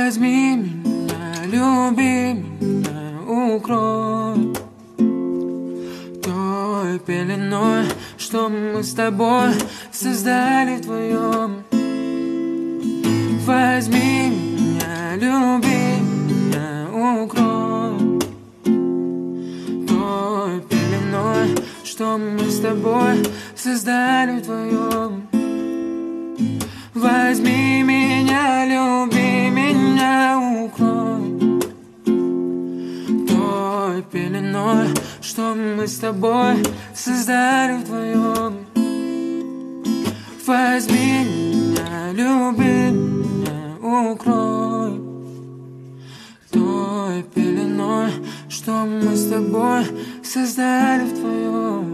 Возьми меня, люби меня, укрой той пеленой, что мы с тобой создали вдвоем. Возьми меня, люби меня, укрой той пеленой, что мы с тобой создали вдвоем. Возьми меня, люби меня, укрой той пеленой, что мы с тобой создали вдвоем. Возьми меня, люби меня, укрой той пеленой, что мы с тобой создали вдвоем.